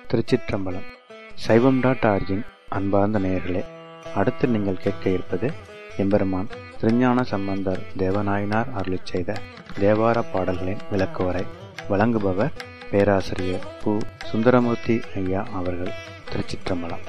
திருச்சிற்றம்பலம். சைவம்.org-இன் அன்பார்ந்த நேயர்களே, அடுத்து நீங்கள் கேட்க இருப்பது எம்பெருமான் திருஞான சம்பந்தர் தேவநாயனார் அருளிச் செய்த தேவார பாடல்களின் விளக்குவரை. வழங்குபவர் பேராசிரியர் பு. சுந்தரமூர்த்தி ஐயா அவர்கள். திருச்சிற்றம்பலம்.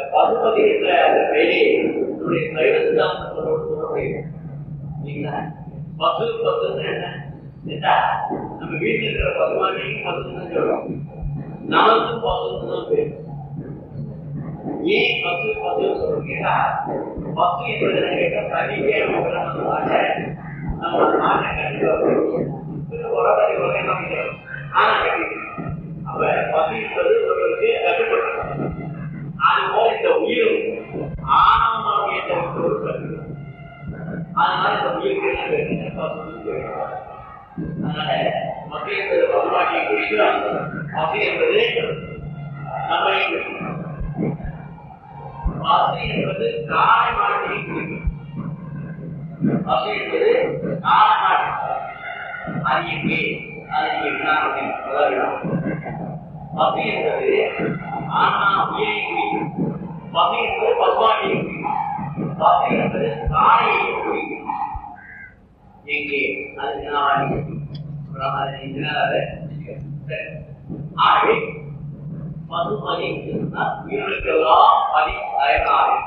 பசுபதி என்ற பெயரை சைவ சித்தாந்தத்தோடு தொடர்புடைய பசு பசுன்னு என்ன? நம்ம வீட்டில் இருக்கிற பசுமாட்டையும் பசுன்னு சொல்றோம். நமக்கும் பசுன்னு தான் பேர். ஏன் பசு பசு சொல்றோம் கேட்டா, பசு என்பது கேட்டா தனிக்கே நம்ம மாட்டை கண்டிப்பா உரபடி உரையெல்லாம் ஆனா அப்ப பசு என்பது ஒருவருக்கு கட்டுப்பட்டு அது போல இந்த உயிரும் ஆணவமாகிய ஒரு கருத்து. அதனால இந்த உயிருக்கு அதனால பசு என்பது பசுமாட்டியை குறிக்கிறார். பசு என்பது நம்மை பசு என்பது காளை மாட்டியை குறிக்கும். பசு என்பது காளை மாட்டு அது எங்கே அது பசு என்பது ஆனா உயிரை குறிக்கும். பசு என்பது பசுமாட்டியை குறிக்கும். பசு என்பது காளையை குறிக்கும். எங்கே அது ஆகவே பசுபதி உயிர்களுக்கெல்லாம் பதி அயனாக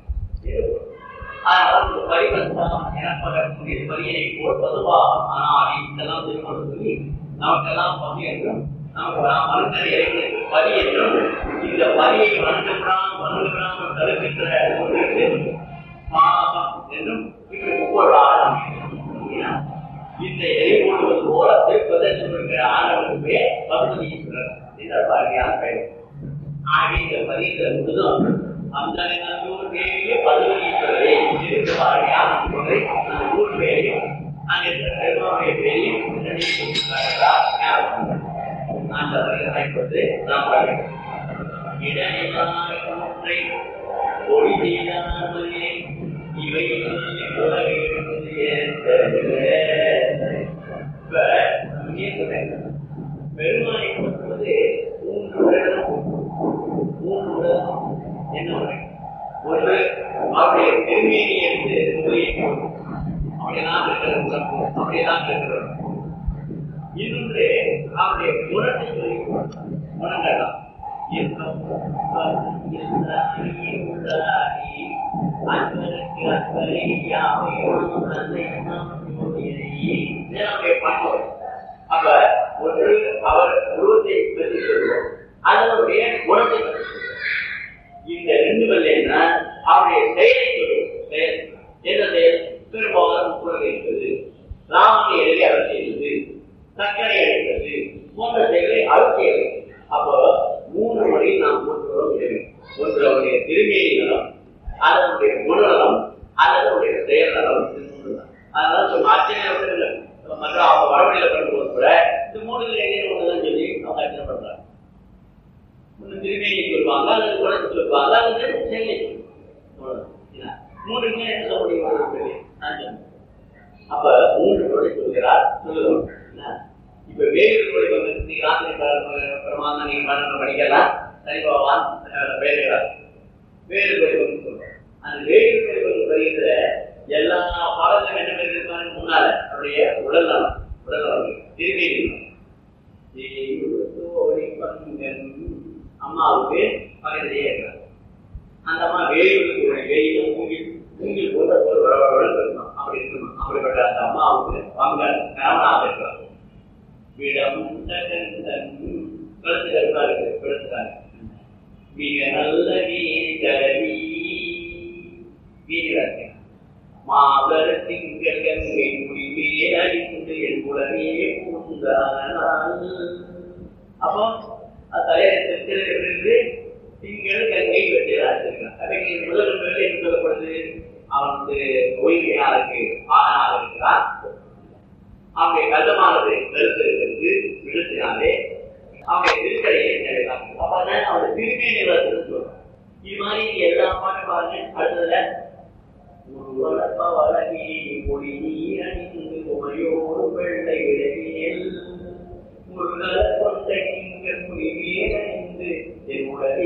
எனப்படக்கூடிய பரியனை போல் பதுவாக ஆனாடி இதெல்லாம் திருமணம் சொல்லி நமக்கெல்லாம் பதி என்றும் நமக்கு மனுஷன் இறைவனுக்கு பதி என்றும் இந்த பதியை வணங்குகிறாமல் தடுக்கின்ற பாசம் என்றும் ஒவ்வொரு ஆளும் இந்த எதை போடுவது போல திருப்பதற்கிற ஆண்டவனுக்கு பசுபதி பாரியான பெயர். ஆகிய இந்த பதியத்தை முழுதும் அந்த தேவியே பசுபதீஸ்வரரை இருக்கு பாரியான சொல்லை அந்த ஊர் பேரையும் அங்கே பெருமாவுடைய பேரையும் அந்த அழைப்பது நாம் இடநிலை ஒளி செய்தாமலே இவை பெருமானை பொறுத்தது மூன்று என்ன முறை? ஒன்று அவருடைய திருமேனி எடுத்து அப்படியெல்லாம் இருக்கிற அப்படியெல்லாம் இருக்கிறோம். இன்னொன்று அவருடைய குணத்தை சொல்லி குணங்கள்லாம் அப்ப ஒன்று அவர் உருவத்தை பற்றி சொல்லுவோம், அதனுடைய குணத்தை பற்றி சொல்லுவோம். இந்த ரெண்டு என்ன அவருடைய செயலை சொல்லுவோம். செயல் என்ன செயல்? பெரும்பாலும் குரல் என்பது ராமனை எதிரே அவர் செய்தது, சக்கரை அடைந்தது போன்ற செயலை அவர் செய்வது. அப்போ மூன்று முறையில் நாம் போட்டுக்கிறோம். ஒன்று அவருடைய திருமேனி நலம், அதனுடைய குணநலம், அதனுடைய செயல் நலம். அதனால சொல்ல அர்ச்சனை மற்ற அவங்க வடமொழியில பண்ணும்போது கூட இந்த மூணு ஒண்ணுதான் சொல்லி அவங்க அர்ச்சனை பண்றாங்க. ஒண்ணு திருமேனியை சொல்லுவாங்க, அல்லது குணத்தை சொல்லுவாங்க, அல்லது செயலை சொல்லுவாங்க. மூணுமே என்ன சொல்ல முடியும்? அப்ப மூன்று முறை சொல்கிறார் சொல்லுவோம். இப்ப வேறு மொழி வந்து பிரமாதம் நீங்க படிக்கலாம், சரிபாவான் வேறுகிறார். வேறு மொழி வந்து சொல்றோம். அந்த வேறு மொழி வந்து வருகிற எல்லா பாடலும் என்ன இருப்பாங்க முன்னால அவருடைய உடல் நலம், உடல் நலம் திருமேனி அம்மாவுக்கு பக்கத்திலேயே இருக்கிறார். அந்த அம்மா வேலுக்கு வேலையிலும் மூங்கில் போன்ற ஒரு வரவுடன் இருக்கணும். அப்படி இருக்கணும். அப்படிப்பட்ட அந்த அம்மாவுக்கு பங்கன் கணவனாக இருக்கிறார். விடம் கழுத்து கருப்பா இருக்கு, கொடுத்துட்டாங்க. மிக நல்ல வீரவி வீரர் மாதர திங்கள் கங்கை முடிவே அறிந்து என் உலகே பூந்தானால். அப்போ தலையிலிருந்து திங்கள் கங்கை வெட்டியிருக்கான். அவைக்கு முதல் வேலை என்று சொல்லப்படுது. அவன் வந்து ஓய்வியாருக்கு ஆனாக இருக்கிறான். அவனுடைய கதமானது கருத்திலிருந்து விழுத்தினாலே அவனுடைய திருக்கடையை நிறைவேறாங்க. அப்பதான் அவனுடைய திருமேனி சொல்றான். இது மாதிரி எல்லா பாட்டு பாருங்க. அடுத்ததுல வழங்கி மொழி நீர் அணிந்து உமையோடு வெள்ளை விளைவியல் முருகல கொண்ட நீங்கள் முடிவே அணிந்து என் உடனே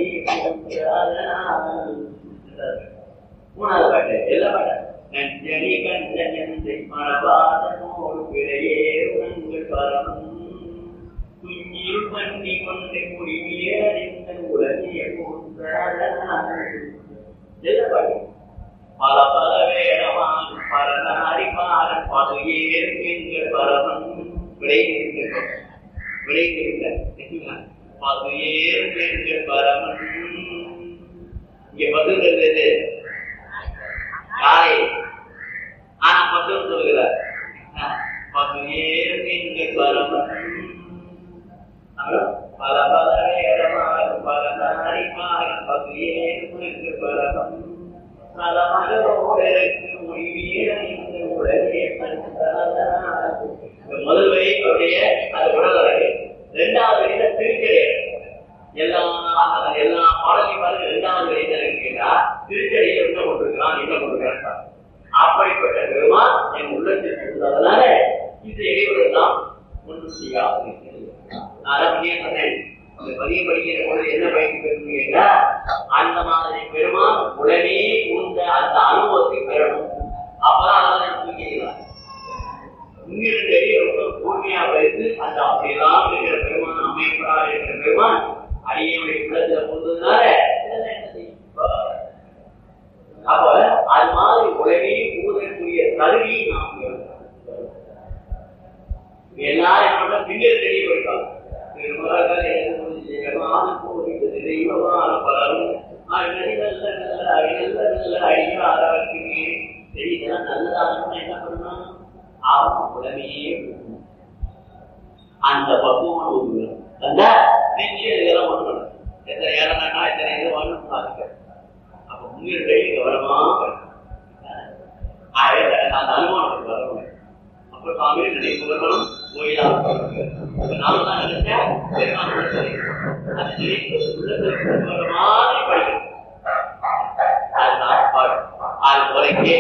மூணாவது பாட்டு எல்லா பாட்டு நஞ்சனி கஞ்சனை மனபாதனோடு விளையேறுங்கள் பரம் துஞ்சில் பண்ணி கொண்டு முடிவே அணிந்த உடனே எல்லா பாட்டு பல பல வேடமான் பரநாரி பாரன் பதுயேர் எங்கள் பரவன் விளைந்திருக்க பதுயேர் எங்கள் பரவன். இங்க பசுங்கிறது காலை, ஆனா பசு சொல்கிறார் பதுயேர் எங்கள் பரவன். பல பல வேடமான் பரநாரி பாரன் பதுயேர் எங்கள் பரவன். முதல் வரி அவருடைய அது உடலழகு, இரண்டாவது வரியில திருச்சடை. எல்லா பாடலையும் பாருங்க. இரண்டாவது வரியில இருக்குன்னா திருச்சடையை என்ன கொண்டிருக்கிறான், என்ன கொண்டிருக்கிறான். அப்படிப்பட்ட பெருமான் என் உள்ளத்தில் இருந்ததுனால இந்த இடைவெளி தான் ஒன்று செய்யாது. நான் சொன்னேன், அந்த பதிய படிக்கிற பொழுது என்ன பயன் பெறுவீங்கன்னா, அந்த மாதிரி பெருமான் உடனே உந்த அந்த அனுபவத்தை பெறணும். அப்பதான் அதெல்லாம் தூங்கிடலாம். இங்கிருந்து ரொம்ப கூர்மையா வைத்து அந்த அப்படியெல்லாம் இருக்கிற பெருமான், அமைப்பா இருக்கிற பெருமான் அடியுடைய உள்ளத்துல போனதுனால என்ன செய்யும். அப்ப அது மாதிரி உடனே ஊதக்கூடிய தகுதியை நாம் எல்லாரும் என்ன பின்னர் தெரியப்படுத்தாங்க. அந்த பக்குவமான நிச்சயம் ஒண்ணு எத்தனை ஏழனா எத்தனை இது வாங்க அப்ப முன்னிலை கவனமா அந்த அனுமானத்துக்கு வரணும். அப்ப சுவாமி நினைப்பவர்களும் கோயிலாக நாம தான் நினைச்சேன் மாதிரி படிக்கணும். அதுதான் பாடு. அது குறைக்கே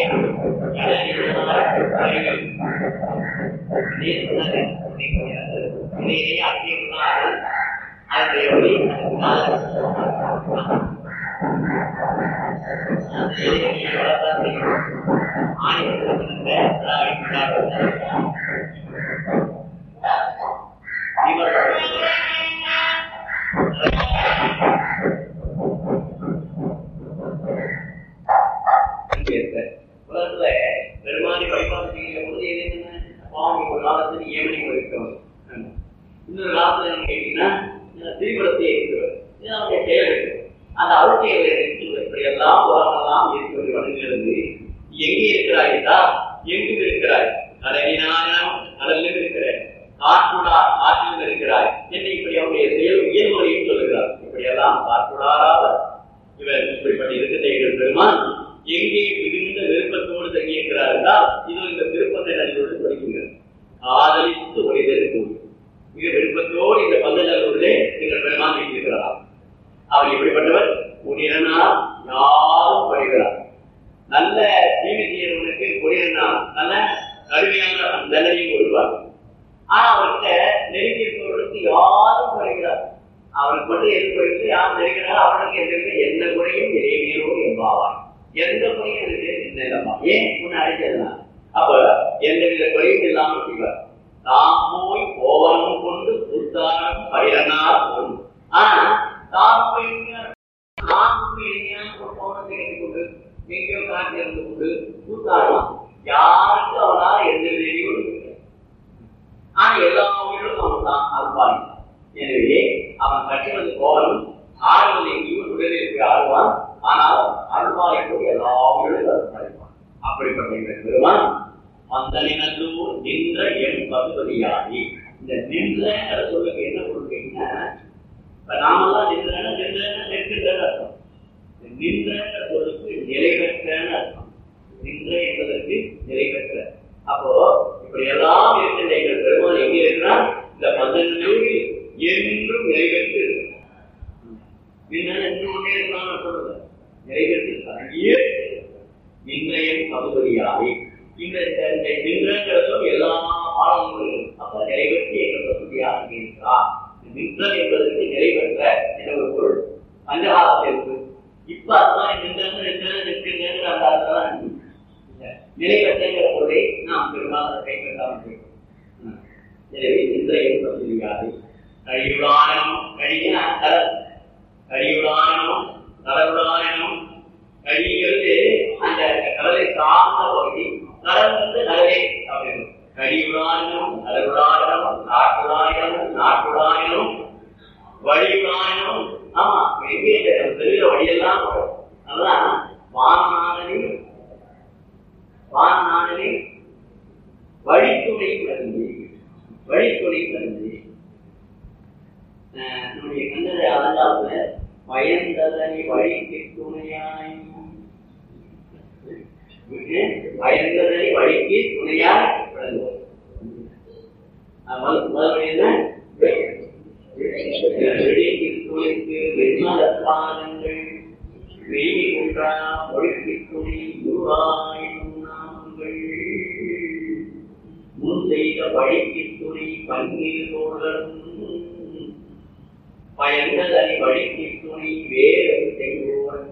உலகத்துல பெருமானி வழிபாடு செய்கிற பொழுது என்னென்ன சுவாமி ஒரு காலத்துல ஏமனி இருக்கணும், இன்னொரு காலத்துல என்ன கேட்டீங்கன்னா திரிபுரத்தை இருக்கிறது. இதனுடைய செயல் இருக்கு. அந்த அருட்செயலை இப்படியெல்லாம் உலகெல்லாம் இருக்கிறது வழங்கிலிருந்து எங்கே இருக்கிறாய் என்றால் எங்கும் இருக்கிறாய், கடலினாலும் கடலிலும் இருக்கிறாய், காற்றுடா காற்றிலும் இருக்கிறாய் என்று இப்படி அவருடைய செயல் இயல்முறையும் சொல்லுகிறார். இப்படியெல்லாம் காற்றுடாராக இவர் இப்படிப்பட்ட இருக்கிற பெருமான் எங்கே மிகுந்த விருப்பத்தோடு தங்கியிருக்கிறார் என்றால் இது இந்த விருப்பத்தை நடிகோடு படிக்கின்றது. ஆதரித்து ஒளிதற்கு மிக விருப்பத்தோடு இந்த பந்தஜலோடு நீங்கள் பெருமான் வைத்திருக்கிறார். அவர் எப்படிப்பட்டவர்? குடிரனால் யாரும் படுகிறார். நல்ல தீமை செய்யறவனுக்கு குடிரனால் நல்ல கடுமையான தண்டனையும் கொடுப்பார். ஆனா அவர்கிட்ட நெருங்கி இருப்பவர்களுக்கு யாரும் படுகிறார். அவனுக்கு மட்டும் எதிர்ப்பு யார் நெருங்கினாலும் அவனுக்கு எந்த குறையும் இறைமையோடு எம்பாவார். எந்த குறையும் இருக்கு இல்லைப்பா, ஏன் முன்ன அழைச்சதுதான். அப்ப எந்தவித குறையும் இல்லாமல் செய்வார். தாம் போய் கோவனம் கொண்டு புத்தாரம் பயிரனார் கொண்டு. ஆனா தாம் போய் கோவனத்தை கட்டிக்கொண்டு எங்கேயோ காட்சி இருந்து கொண்டு புத்தாரம் யாருக்கு அவனால் எந்த விதையோடு இருக்கிறார். ஆனா எல்லா உயிரும் அவன் தான் அல்பாய். எனவே அவன் கட்டினது கோவனம் ஆறுவது எங்கேயும் உடலில் இருக்க ஆழ்வான். ஆனால் அல்பாய்க்கு எல்லா உயிரும் அல்பாய்ப்பான். அப்படிப்பட்ட பெருமான் மந்தனினூர் நின்ற என் பசுபதியாகி. இந்த நின்ற சொல்லுக்கு என்ன கொடுத்தீங்கன்னா, இப்ப நாமெல்லாம் நின்றன நிற்கின்ற அர்த்தம். நின்ற சொல்லுக்கு நிறைவேற்றன்னு அர்த்தம். நின்ற என்பதற்கு நிறைவேற்ற. அப்போ இப்படி எல்லாம் இருக்கின்ற எங்கள் பெருமான் எங்கே இருக்கிறார்? இந்த 12 என்றும் நிறைவேற்று இருக்கிறார். ஒன்னே இருக்கிறான்னு சொல்லுங்க, நிறைவேற்று நின்றையும் பசுபதியாகி. இந்த நின்றங்கிறதும் எல்லா பாடங்களும் அப்ப நிறைவேற்றி எங்கள் பசுபதியாக இருக்கிறார். நின்றல் என்பதற்கு நிறைவேற்ற என்ற ஒரு பொருள் பஞ்சகாலத்தில் இருக்கு. இப்ப அதுதான் நிற்கின்ற அந்த அர்த்தம் நிறைவேற்ற பொருளை நாம் பெரும்பாலும் கைப்பற்றாமல். எனவே நின்றையும் பசுபதியாகி கழிவுடானமும் கழினா கடல், கழிவுடானமும் கடவுடானமும் கழிகிறது அந்த கடலை சார்ந்த பகுதி, கடல் வந்து கடலே அப்படின்னு கடியுடாயினும் கடலுடாயினும் நாட்டுடாயினும் நாட்டுடாயினும் வழியுடாயினும். ஆமா, தெரியல வழியெல்லாம். அதுதான் வானானலில் வழித்துணை கருந்தி, வழித்துணை கருந்தி. நம்முடைய கண்ணரை அலங்காரத்துல பயந்ததனை வழிக்கு துணையாய், பயந்ததனை வழிக்கு துணையாய் விளங்குவோம். முதல்வழி என்ன? துணைக்கு வெண்மலப்பாதங்கள் வெயில் ஒன்றா மொழிக்கு துணை உருவாயும் நாமங்கள் முன் செய்த வழிக்கு துணை பன்னீர் தோழரும் பயந்ததனை வழிக்கு துணை வேறு செய்வோம்.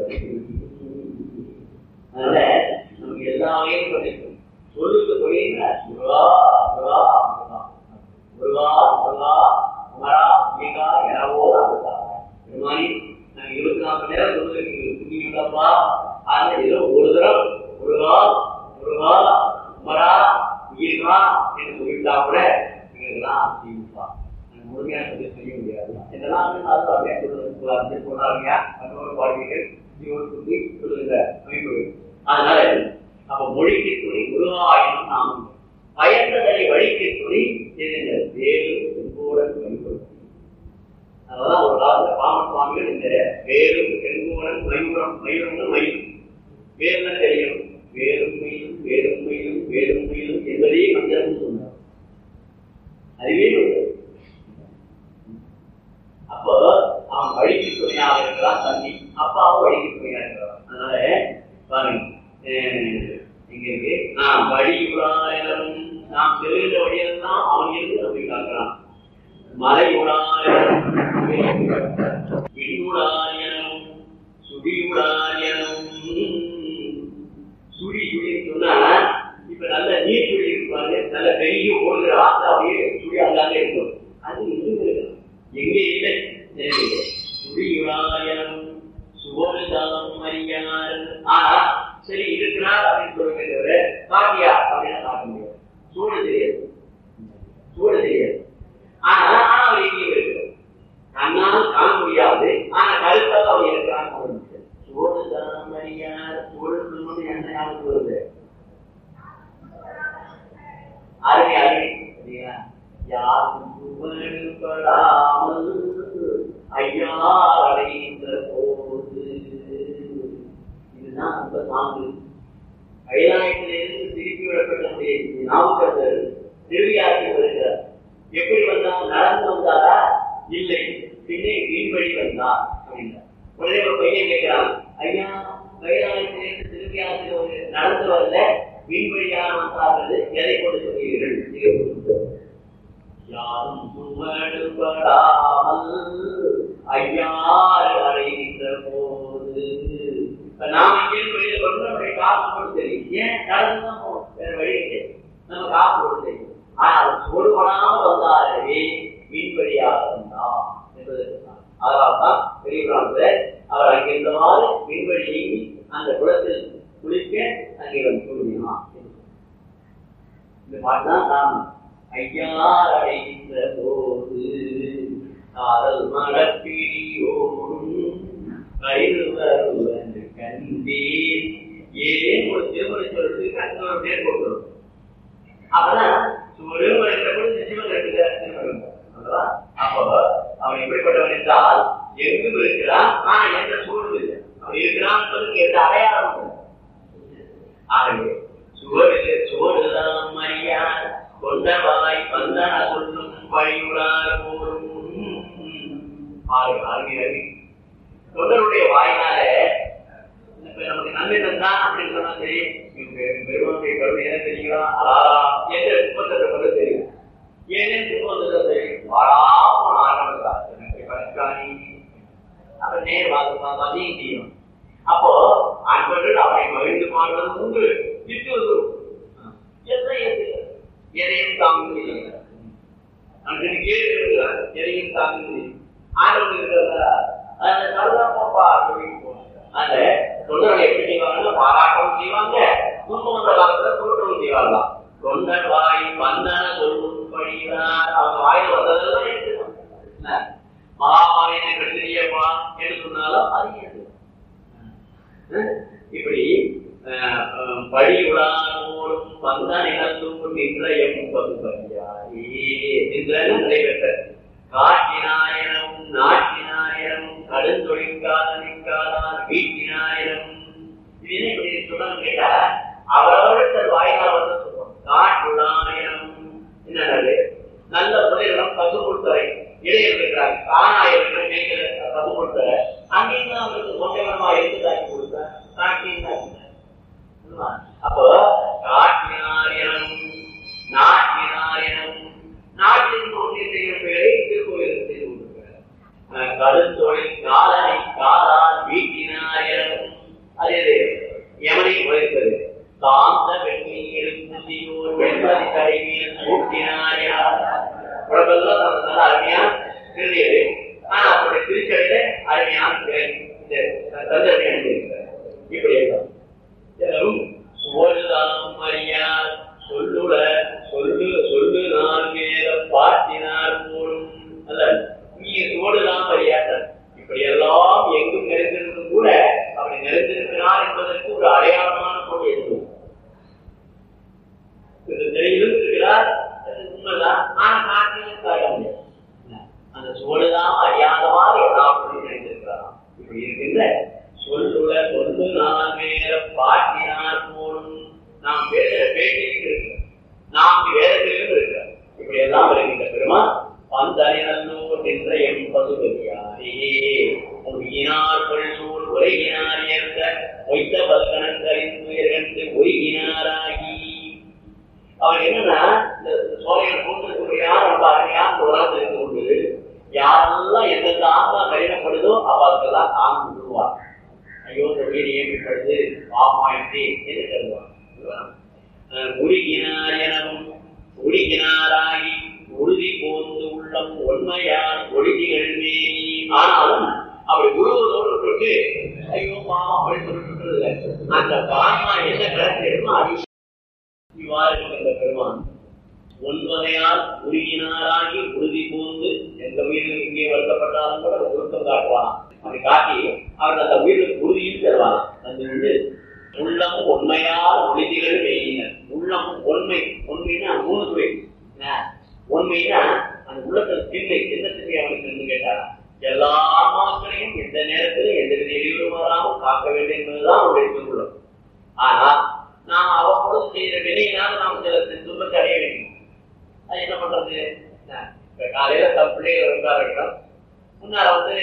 அதனால நமக்கு எல்லாமே படிக்கும். சொல்லுக்கு தொழில் முருகா முருகா முருகா முருகா உமரா மிகா எனவோ பெருமானி நாங்க 24 மணி நேரம் சொல்லுங்கப்பா. அந்த ஏதோ ஒரு தரம் முருகா முருகா உமரா மிகா என்று சொல்லிட்டா கூட எங்களுக்கெல்லாம் ஆசைப்பா. முழுமையான சொல்லி செய்ய முடியாது. இதெல்லாம் சொல்றாங்க மற்றொரு பாடல்கள் சொல்லி சொல்லுகிற அமைப்புகள். அதனால அப்ப மொழிக்கு துணை முருகாயினும் நாமும் பயந்ததனை வழிக்கு துணை வேறு செங்கோடன் மயூரம். அதனால ஒரு காலத்துல பாமன் சுவாமிகள் இந்த வேரும் செங்கோடன் மயூரம், மயூரம்னு மயில் வேறு தெரியும். வேறும் மயிலும் வேறும் மயிலும் வேறும் மயிலும் என்பதே மந்திரம் சொன்னார். அதுவே அப்போ அவன் வழிக்கு துணையாக இருக்கிறான் தம்பி, அப்பாவும் வழிக்கு துணையாக இருக்கிறான். அதனால பாருங்க இங்க இருக்கு வழியுடாயிரம் நாம் தெரிந்த வழியெல்லாம் அவன் இருந்து நம்பி காக்கிறான். மலையுடாயிரம் விடியுடாயிரம் சுடியுடாயிரம். சுடி சுடின்னு சொன்னா இப்ப நல்ல நீர் சுடி இருப்பாரு, நல்ல பெரிய ஓடுகிற ஆசை அப்படியே சுடி அங்காங்க இருக்கும். அது எங்கே இல்லை. சுடியுடாயிரம் சுகோதாம் அறியார். ஆனா சரி இருக்கிறார் அப்படின்னு சொல்லுங்க தவிர காட்டியா அப்படின்னா காட்ட முடியாது. சூழல் தெரியாது, சூழல் தெரியாது. ஆனா அவர் எங்கேயும் இருக்கிறார், கண்ணால் காண முடியாது. ஆனா கருத்தாக அவர் இருக்கிறான்னு சொல்ல முடியாது. சூழல் அறியார். சூழல் சொல்லணும்னு என்ன ஞாபகம் வருது? அருமை அருமை சரியா? யாரும் ஐயா அடைந்த போது. இதுதான் அந்த சான்று. கைலாயத்திலிருந்து திருப்பி விடப்பட்ட நாவுக்கரசர் திருவியாற்றி வருகிறார். எப்படி வந்தால் நடந்து வந்தாரா? இல்லை, பின்னே வீண்வழி வந்தார் அப்படின்னா உடனே ஒரு பையன் கேட்கிறான், ஐயா கைலாயத்திலிருந்து திருவியாற்றி நடந்து வரல, வீண்வழியாக வந்தார்கள், எதை கொண்டு சொல்கிறீர்கள்? யாரும் சுமடுபடாமல் ஐயாறு அடைகின்ற போது. நாம இங்கிருந்து வெளியில கொண்டு நம்முடைய காசு போட்டு தெரியும். ஏன் நடந்துதான் போகும், வேற வழி இல்லை. நம்ம காசு போட்டு தெரியும். ஆனால் சொல்லுவனாமல் வந்தாலே மீன்வழியாக வந்தான் என்பதற்கு. அதனால்தான் பெரியவராக அவர் அங்கிருந்தவாறு மீன்வழியை அந்த குளத்தில் குளிக்க அங்கே வந்து சொல்லினான். இந்த பாட்டுதான் நாம் ஐயார் அடைகின்ற போது காதல் மடப்பிடியோடும் கருவருவன் கண்டேன். ஏன் ஒரு திருமணி சொல்றதுக்கு அந்த ஒரு பேர் கொடுக்கணும். அப்பதான் திருமணம் சிவன் திருமணம். அப்போ அவன் எப்படிப்பட்டவன் என்றால் எங்கும் இருக்கிறான், ஆனா எந்த சூழல் இல்லை. அவன் இருக்கிறான் எந்த அடையாளம். ஆகவே சுவடுதான் மரியார் கொண்டவாய் வந்தன சொல்லும் வழியுடார் போரும். தொண்டருடைய வாயினால நமக்கு நன்மை தந்தான் அப்படின்னு சொன்னா சரி, பெருமானுடைய கருணை என்ன தெரியுங்களா அலாரா என்ற முப்பத்தெட்டு கொண்டு தெரியும். ஏனே முப்பத்தெட்டு தெரியும் வாராம ஆரம்பித்தார் அப்ப நேர் மதியம் செய்யணும். அப்போ அன்பர்கள் அவரை மகிழ்ந்து பாடுவது உண்டு, திட்டுவது எதையும் தாங்க எதையும் தாங்க ஆண்டவன் இருக்கிறதா அந்த தொண்டர்கள் எப்படி செய்வாங்கன்னா பாராட்டவும் செய்வாங்க, துன்பம் வந்த காலத்துல தோற்றவும் செய்வாங்க. தொண்டர் வாய் வந்தன சொல்லும்படிதான் அவங்க வாயில் வந்ததெல்லாம் எடுத்துக்கணும். மகாபாவினை கட்டியப்பா என்று சொன்னாலும் அது இப்படி படியுடானோடும் வந்த நிகழ்ந்தும் நின்ற நடைபெற்ற காட்டினாயனமும் நாட்டினாயனமும் கடுந்தொழிற்காதனிக்காதான் வீட்டினாயனமும் இது இப்படி சொல்லணும் கேட்டா அவரவர்கள் வாயிலாக வந்து சொல்லுவோம். காட்டுடாயனமும் என்னது நல்ல முதலிடம் பசு கொடுத்தரை இடையில் இருக்கிறார் ஆணாயிரம் மேய்க்கிற பசு கொடுத்தர அங்கேயும் அவருக்கு சொந்தமா எடுத்து தாக்கி கொடுத்த காட்டின். அப்போ காட்டினாயனும் நாட்டினாயனும் நாட்டின் கொண்டிருக்கிற பேரை திருக்கோயிலுக்கு செய்து கொண்டிருக்கிறார். கடுந்தொழில் காலனை காலால் வீட்டினாயனும் அதே யமனை குறைத்தது காந்த வெண்மையில் புதியோர் வெண்மதி கடைவியல் கூட்டினாயார் உலகெல்லாம் நல்ல அருமையா திருடியது. ஆனா அவருடைய திருச்சடையில அருமையான தந்தனை அணிந்திருக்கிறார். இப்படி எல்லாம் ஒருதாம் அறியார் சொல்லுட சொல்லு சொல்லு நான் மேல பாட்டினார் போலும் அல்ல நீ சோடுதான் அறியாத. இப்படி எல்லாம் எங்கும் நிறைந்திருந்தும் கூட அப்படி நிறைந்திருக்கிறார் என்பதற்கு ஒரு அடையாளமான பொருள் இருக்கும். இருக்கிறார் உண்மைதான், ஆனா காட்டிலும் காட்ட முடியாது. அந்த சோடுதான் அறியாதவாறு எல்லாத்தையும் நிறைந்திருக்கிறாராம். இப்படி இருக்கின்ற சொல்லுட சொல்லு நான் மேல பாட்டினார் போலும் நாம் பேசுற பேட்டிலும் இருக்கிறோம், நாம் வேதத்திலும் இருக்கிறோம். இப்படி எல்லாம் இருக்கின்ற பெருமா பந்தனினோர் நின்ற எம் பசுபதியாரே உயினார் பொருள் உரையினார் ஏற்ற ஒய்த்த பல்கணங்களின் துயர்கண்டு ஒருகினாராகி. அவர் என்னன்னா இந்த சோழைகள் கூட்டத்துக்குரியார் ரொம்ப அருமையான உலகத்தில் இருந்து கொண்டு யாரெல்லாம் எந்தெந்த ஆத்மா கடினப்படுதோ அவர்களுக்கெல்லாம் தாங்க விடுவார். ஐயோ இந்த வீடு ஏற்படுது பாமாயிட்டு என்று கருதுவார். உருகினார் எனவும் உருகினாராகி உறுதி போந்து உள்ளம் உண்மையால் ஒழுகிகள் மேனி. ஆனாலும் அப்படி உருவதோடு விட்டு ஐயோ பாமா அப்படின்னு சொல்லிட்டு அந்த பாமா என்ன கலத்திடுமோ அது இவ்வாறு இந்த பெருமான் ஒன்பதையால் உருகினாராகி உறுதி போந்து எந்த உயிரிலும் இங்கே வருத்தப்பட்டாலும் கூட ஒழுக்கம் காட்டுவான். அப்படி காட்டி அவர் அந்த உயிருக்கு உறுதியும் தருவான். அது வந்து உள்ளமும் உண்மையால் ஒளிதிகள் வெயினர். உள்ளமும் உண்மை, உண்மைன்னா மூணு துறை. உண்மைன்னா அந்த உள்ளத்தில் திண்ணை என்ன திண்ணை அவனுக்கு கேட்டாரா எல்லா ஆத்மாக்களையும் எந்த நேரத்திலும் எந்த வித இடையூறும் வராமல் காக்க வேண்டும் என்பதுதான் அவருடைய திருவுள்ளம். ஆனால் நாம் அவ்வப்பொழுது செய்கிற வினையினால் நாம் சில துன்பத்தை அடைய வேண்டும். அது என்ன பண்றது? காலையில தம் பிள்ளைகள் இருந்தா இருக்கணும், முன்னால வந்து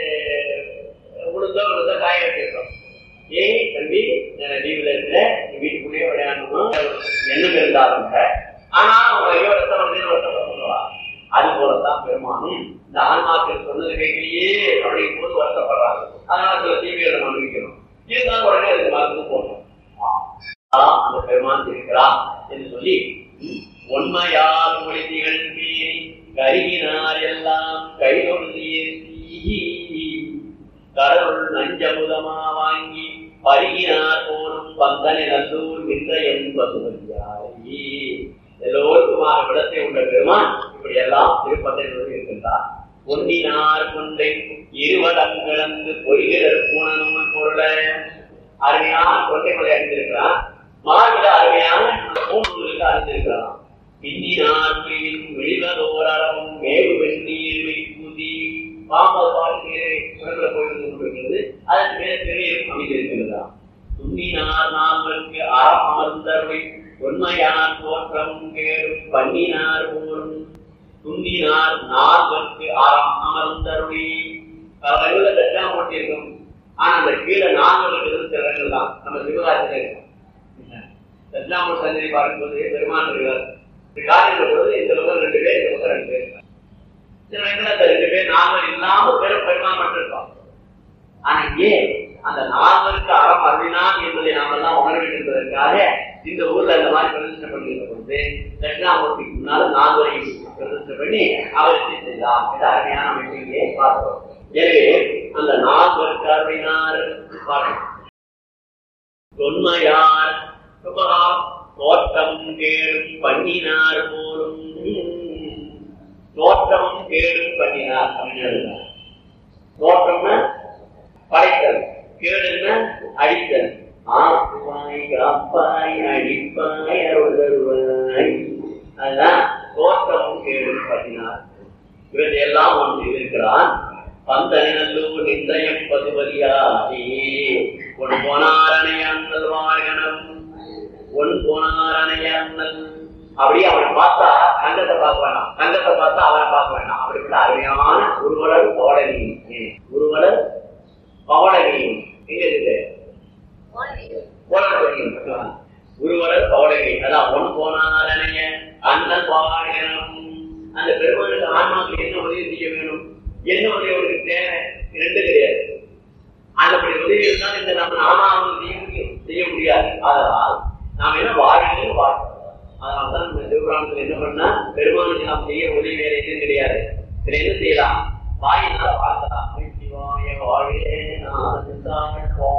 உளுந்தோ காய வச்சிருக்கோம். ஏய் தம்பி லீவ்ல இருக்கிற வீட்டுக்குள்ளேயே விளையாடணும் எண்ணம் இருந்தாலும் ஆனா அவங்க ஐயோ வருத்தப்படுவா. அது போலத்தான் பெருமானும் இந்த ஆன்மாக்கள் சொன்னது கேட்கலையே அப்படிங்கும் போது வருத்தப்படுறாங்க. அதனால சில தீமைகளை நம்ம அனுபவிக்கணும். இருந்தாலும் உடனே அதுக்கு மருந்து போடணும். அந்த பெருமான் இருக்கிறான் என்று சொல்லி உண்மையால் மொழிதிகள் மீறி கருகினார் எல்லாம் கைதொழுதி கடவுள் நஞ்சமுதமா வாங்கி பருகினார் போலும் பந்தனை நல்லூர் நின்ற என்பதுயாரி. எல்லோருக்குமான விடத்தை உள்ள பெருமான் இப்படி எல்லாம் திருப்பந்தனோடு இருக்கின்றார். பொன்னினார் கொண்டை இருவடம் கிடந்து பொய்கிடர் பூணநூல் பொருள அருமையான கொண்டைகளை அணிந்திருக்கிறான். மாவிட அருமையான பூணூலுக்கு அணிந்திருக்கிறான். பின்னினார் பிரிவின் வெளிவதோரளவும் மேவு வெந்நீர் வைப்பூதி பாம்பது வாழ்க்கையை உடம்புல போயிருந்து கொண்டிருக்கிறது. அதற்கு மேல திரையும் அமைந்திருக்கிறதாம். துண்ணினார் நால்வருக்கு அறம் அமர்ந்தவை உண்மையான் தோற்றம் கேடும் பண்ணினார் போரும் துண்டினார் நால்வருக்கு அறம் அமர்ந்தவை. பல தட்டா போட்டிருக்கும். ஆனா அந்த கீழே நால்வருக்கு சிறங்கள் தான் நம்ம சிவகாசியில இருக்கும். தட்சிணாமூர்த்தி சந்தை பார்க்கும்போது பெருமான் இருக்கிறார். காலையில் பொழுது இந்த பக்கம் 2 பேர், இந்த பக்கம் 2 பேர். சில இடத்துல அந்த 2 பேர் நால்வர் இல்லாம பெரும் பெருமான் மட்டும் இருப்பான். ஆனா ஏன் அந்த நால்வருக்கு அறம் அருளினான் என்பதை நாம எல்லாம் உணர வேண்டும் என்பதற்காக இந்த ஊர்ல இந்த மாதிரி பிரதிஷ்டை பண்ணிருந்த பொழுது தட்சிணாமூர்த்திக்கு முன்னால நால்வரையும் பிரதிஷ்டை பண்ணி அவருக்கு செய்யலாம் என்ற அருமையான அமைப்பிலேயே பார்க்கிறோம். எனவே அந்த நால்வருக்கு அருளினார் பார்க்கணும். தொன்மையார் தோற்றம் கேடும் பண்ணினார் போலும். தோற்றம் கேடும் பண்ணினார் அப்படின்னு. தோற்றம்னா படைத்தல், கேடுன்னா அடித்தல். ஆக்குவாய் காப்பாய் அடிப்பாய் அருள்வாய். அதுதான் தோற்றமும் கேடும் பண்ணினார். இவற்றையெல்லாம் ஒன்று இருக்கிறான். பந்தனிநல்லூர் நின்றயம் பதுபதியாகி ஒன் போனாரணையல் வாழ்கணம், ஒன் போனாரணையல். அப்படி அவனை பார்த்தா தங்கத்தை பார்க்க வேண்டாம், தங்கத்தை பார்த்தா அவனை பார்க்க வேண்டாம். அப்படிப்பட்ட அருமையான உருவலர் பவடனி. உருவலர் பவடனி எங்க இருக்குது? உருவலர் பவடனி. அதான் ஒன் போனாரணைய அண்ணல் வாழ்கணம். அந்த பெருமானுக்கு ஆன்மாவுக்கு என்ன உதவி செய்ய வேணும், என்ன உதவி அவருக்கு தேவை? ரெண்டு கிடையாது. அந்தப்படி உதவி இருந்தால் இந்த நம்ம ஆன்மாவுக்கு செய்ய முடியாது. அதனால் நாம் என்ன வாழ்க்கையும் வாழ்க்கை. அதனால்தான் இந்த சிவபுராணத்தில் என்ன பண்ணா, பெருமானுக்கு நாம் செய்ய உதவி வேற எதுவும் கிடையாது. இதுல என்ன செய்யலாம்? வாயினால் வாழ்த்தலாம். சிவாய வாழ்வே நான்